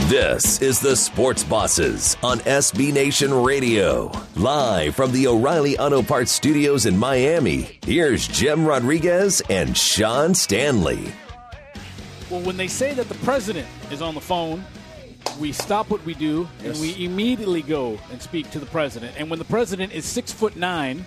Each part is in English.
This is the Sports Bosses on SB Nation Radio. Live from the O'Reilly Auto Parts Studios in Miami, here's Jim Rodriguez and Sean Stanley. Well, when they say that the president is on the phone, we stop what we do and we immediately go and speak to the president. And when the president is 6'9"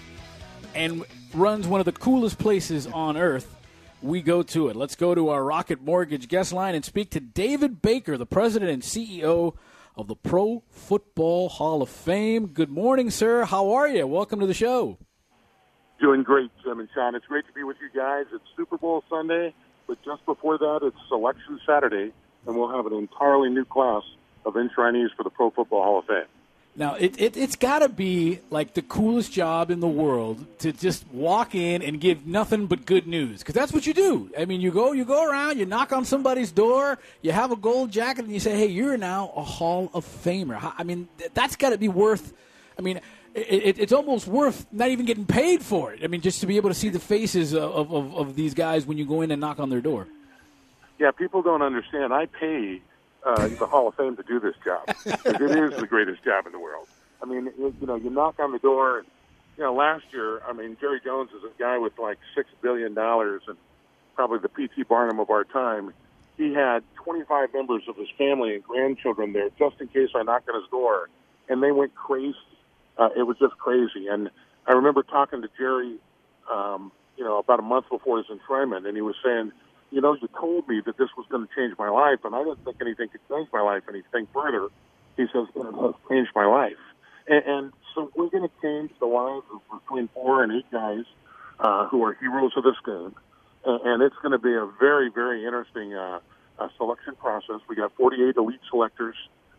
and runs one of the coolest places on earth, we go to it. Let's go to our Rocket Mortgage guest line and speak to David Baker, the president and CEO of the Pro Football Hall of Fame. Good morning, sir. How are you? Welcome to the show. Doing great, Jim and Sean. It's great to be with you guys. It's Super Bowl Sunday, but just before that, it's Selection Saturday, and we'll have an entirely new class of enshrinees for the Pro Football Hall of Fame. Now, it's got to be like the coolest job in the world to just walk in and give nothing but good news, because that's what you do. I mean, you go around, you knock on somebody's door, you have a gold jacket, and you say, hey, you're now a Hall of Famer. I mean, that's got to be worth – I mean, it's almost worth not even getting paid for it. I mean, just to be able to see the faces of these guys when you go in and knock on their door. Yeah, people don't understand. I pay – the Hall of Fame to do this job. It is the greatest job in the world. I mean, you knock on the door, and, last year, Jerry Jones is a guy with like $6 billion and probably the P.T. Barnum of our time. He had 25 members of his family and grandchildren there just in case I knocked on his door, and they went crazy. It was just crazy. And I remember talking to Jerry, about a month before his enshrinement, and he was saying, you told me that this was going to change my life, and I didn't think anything could change my life anything further. He says, it has changed my life. And so we're going to change the lives of between 4 and 8 guys who are heroes of this game. And it's going to be a very, very interesting selection process. We got 48 elite selectors,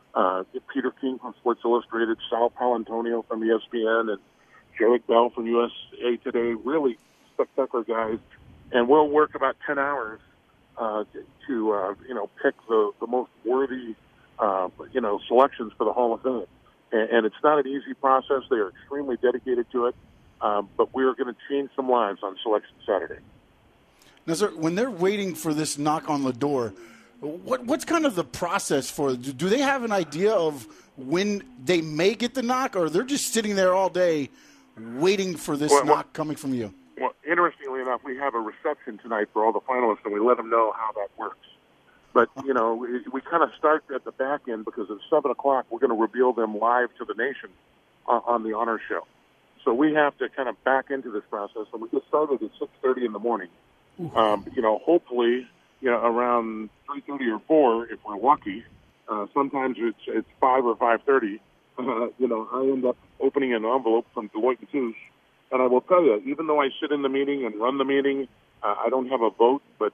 Peter King from Sports Illustrated, Sal Paolantonio from ESPN, and Jarek Bell from USA Today, really spectacular guys. And we'll work about 10 hours to pick the most worthy, selections for the Hall of Fame. And it's not an easy process. They are extremely dedicated to it. But we are going to change some lives on Selection Saturday. Now, sir, when they're waiting for this knock on the door, what's kind of the process for it? Do they have an idea of when they may get the knock, or they're just sitting there all day waiting for this knock coming from you? Well, interestingly enough, we have a reception tonight for all the finalists, and we let them know how that works. But, we kind of start at the back end because at 7 o'clock we're going to reveal them live to the nation on the honor show. So we have to kind of back into this process, and we get started at 6:30 in the morning. Hopefully, around 3:30 or 4, if we're lucky. Sometimes it's 5 or 5:30. I end up opening an envelope from Deloitte & Touche. And I will tell you, even though I sit in the meeting and run the meeting, I don't have a vote, but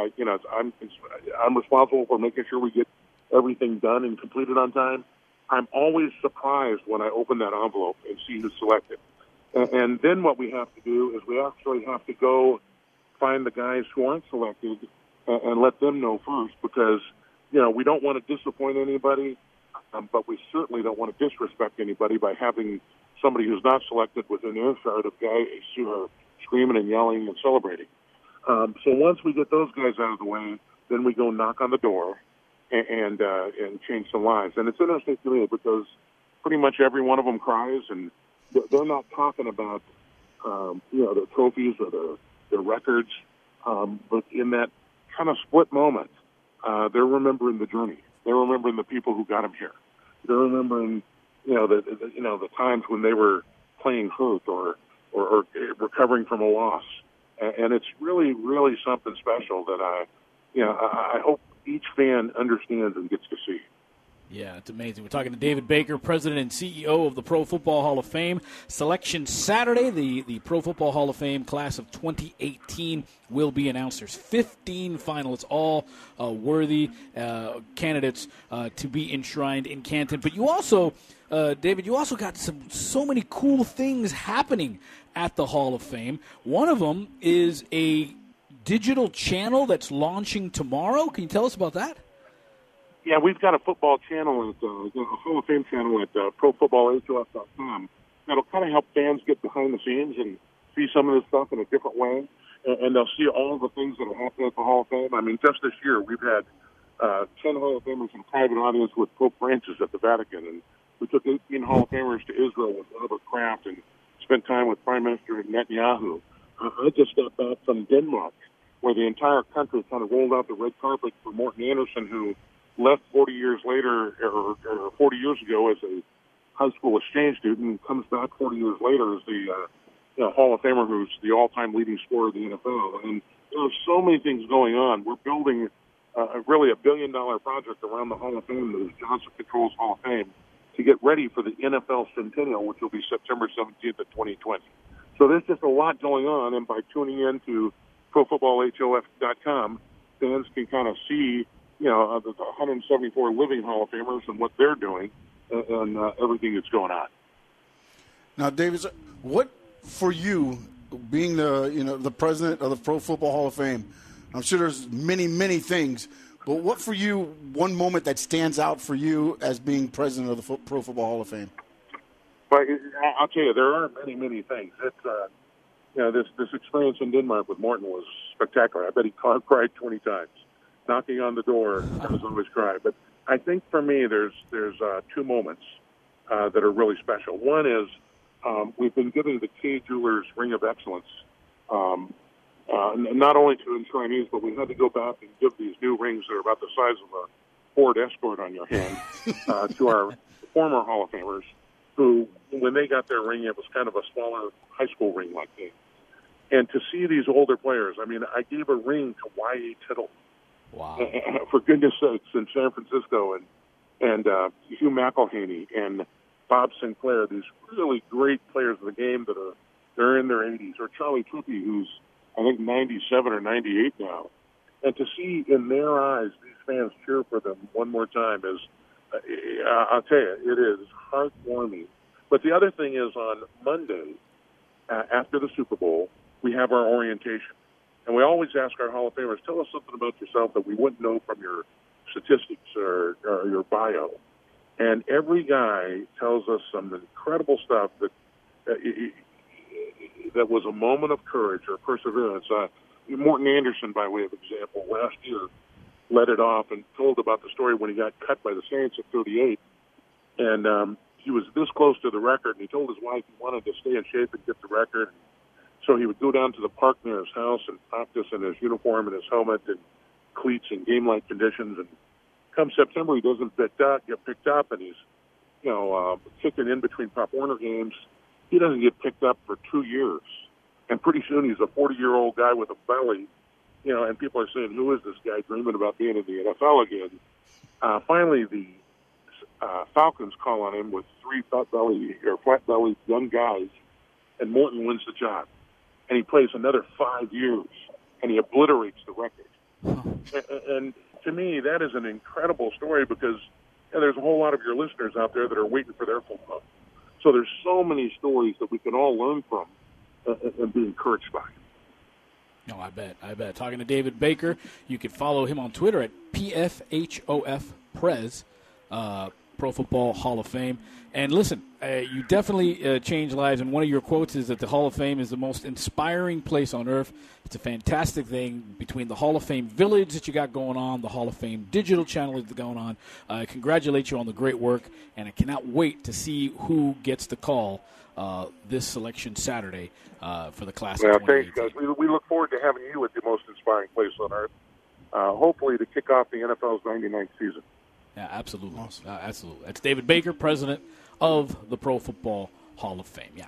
I'm responsible for making sure we get everything done and completed on time. I'm always surprised when I open that envelope and see who's selected. And then what we have to do is we actually have to go find the guys who aren't selected and let them know first, because we don't want to disappoint anybody, but we certainly don't want to disrespect anybody by having somebody who's not selected within earshot of guys who are screaming and yelling and celebrating. So once we get those guys out of the way, then we go knock on the door and change some lives. And it's interesting to me because pretty much every one of them cries, and they're not talking about their trophies or their records, but in that kind of split moment, they're remembering the journey. They're remembering the people who got them here. They're remembering the times when they were playing hurt or recovering from a loss. And it's really, really something special that I hope each fan understands and gets to see. Yeah, it's amazing. We're talking to David Baker, President and CEO of the Pro Football Hall of Fame. Selection Saturday, the Pro Football Hall of Fame class of 2018 will be announced. There's 15 finalists, all worthy candidates to be enshrined in Canton. But you also, David, you also got so many cool things happening at the Hall of Fame. One of them is a digital channel that's launching tomorrow. Can you tell us about that? Yeah, we've got a football channel, a Hall of Fame channel at profootballhof.com. That'll kind of help fans get behind the scenes and see some of this stuff in a different way. And they'll see all the things that are happening at the Hall of Fame. I mean, just this year we've had 10 Hall of Famers in private audience with Pope Francis at the Vatican. And we took 18 Hall of Famers to Israel with Robert Kraft and spent time with Prime Minister Netanyahu. I just got back from Denmark, where the entire country kind of rolled out the red carpet for Morten Andersen, who left 40 years later, or 40 years ago as a high school exchange student, and comes back 40 years later as the Hall of Famer who's the all-time leading scorer of the NFL. And there are so many things going on. We're building really a $1 billion project around the Hall of Fame, the Johnson Controls Hall of Fame, to get ready for the NFL Centennial, which will be September 17th of 2020. So there's just a lot going on, and by tuning in to ProFootballHOF.com, fans can kind of see, the 174 living Hall of Famers and what they're doing and everything that's going on. Now, David, what for you, being the president of the Pro Football Hall of Fame? I'm sure there's many, many things, but what for you, one moment that stands out for you as being president of the Pro Football Hall of Fame? But I'll tell you, there are many, many things. It's this experience in Denmark with Morten was spectacular. I bet he cried 20 times. Knocking on the door, has always cried. But I think for me, there's two moments that are really special. One is we've been giving the Kay Jewelers Ring of Excellence, not only to enshrinees, but we had to go back and give these new rings that are about the size of a Ford Escort on your hand to our former Hall of Famers, who, when they got their ring, it was kind of a smaller high school ring like me. And to see these older players, I gave a ring to Y.A. Tittle. Wow. For goodness sakes, in San Francisco, and Hugh McElhaney and Bob Sinclair, these really great players of the game they're in their 80s, or Charlie Trippi, who's, I think, 97 or 98 now. And to see in their eyes these fans cheer for them one more time is, I'll tell you, it is heartwarming. But the other thing is on Monday, after the Super Bowl, we have our orientation. And we always ask our Hall of Famers, tell us something about yourself that we wouldn't know from your statistics or your bio. And every guy tells us some incredible stuff that was a moment of courage or perseverance. Morten Andersen, by way of example, last year led it off and told about the story when he got cut by the Saints at 38. And he was this close to the record, and he told his wife he wanted to stay in shape and get the record. So he would go down to the park near his house and practice in his uniform and his helmet and cleats in game-like conditions. And come September, he doesn't get picked up, and he's, kicking in between Pop Warner games. He doesn't get picked up for 2 years. And pretty soon he's a 40-year-old guy with a belly, and people are saying, who is this guy dreaming about being in the NFL again? Finally, the Falcons call on him with 3 flat-bellied young guys, and Morten wins the job. And he plays another 5 years, and he obliterates the record. And to me, that is an incredible story because there's a whole lot of your listeners out there that are waiting for their football. So there's so many stories that we can all learn from and be encouraged by. No, I bet. Talking to David Baker, you can follow him on Twitter at PFHOFPrez, Pro Football Hall of Fame. And listen, you definitely change lives, and one of your quotes is that the Hall of Fame is the most inspiring place on earth. It's a fantastic thing between the Hall of Fame Village that you got going on, the Hall of Fame digital channel that's going on. I congratulate you on the great work, and I cannot wait to see who gets the call this selection Saturday for the class of 2018. Thanks, guys. We look forward to having you at the most inspiring place on earth, hopefully to kick off the NFL's 99th season. Yeah, absolutely. Awesome. Absolutely. That's David Baker, president of the Pro Football Hall of Fame. Yeah.